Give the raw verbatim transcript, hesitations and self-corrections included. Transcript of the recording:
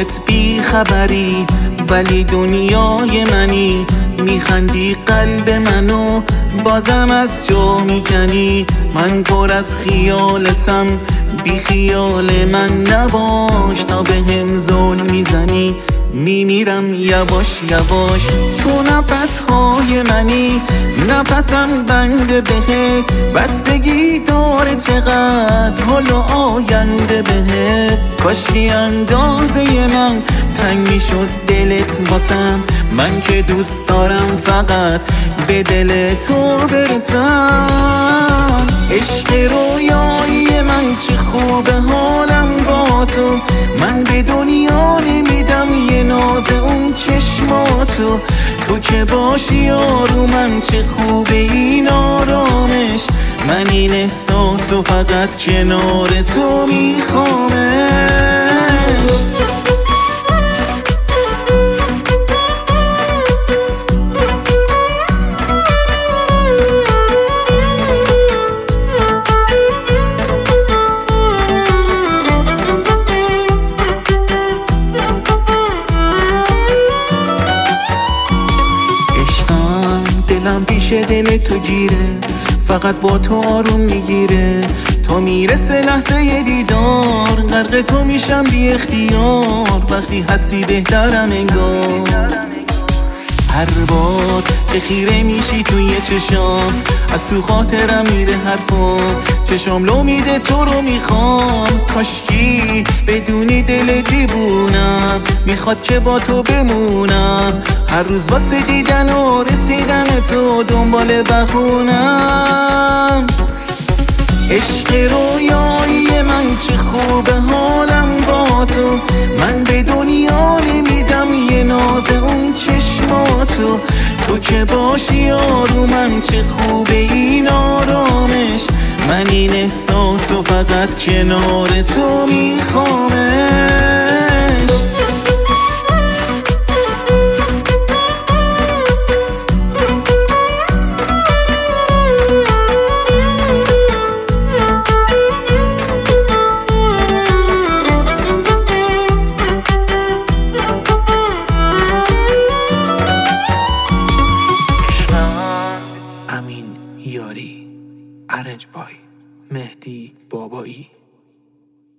خودت بی خبری ولی دنیای منی، میخندی قلب منو بازم از جا میکنی. من پر از خیالتم بی خیال من نباش، تا به هم ظلم میزنی میمیرم یواش یواش. تو نفس های منی نفسم بنده بهت، بستگی داره چقدر حال آینده بهت. کاشکی اندازه من تنگ میشد دلت واسم، من که دوست دارم فقط به دل تو برسم. عشق رویایی من چه خوبه حالم با تو، من به دنیا نمیدم یه ناز اون چشماتو. تو که باشی آرومم چه خوبه این آرامش، من این احساسو فقط کنار تو میخوامش. دلم پیش دل تو گیره، فقط با تو آروم میگیره. تو میرسه لحظه دیدار، غرق تو میشم بی اختیار. وقتی هستی بهترم انگار، هر بار که خیره میشی توی چشام از تو خاطرم میره حرفا. چشام لو میده تو رو میخوام، کاشکی بدونی دل دیوونم میخواد که با تو بمونم. هر روز واسه دیدن و رسیدن تو دنبال بخونم. عشق رویایی من چه خوبه حالم با تو، من به دنیا نمیدم یه ناز اون چشماتو. تو که باشی آرومم چه خوبه این آرامش، من این احساسو فقط کنار تو میخوام.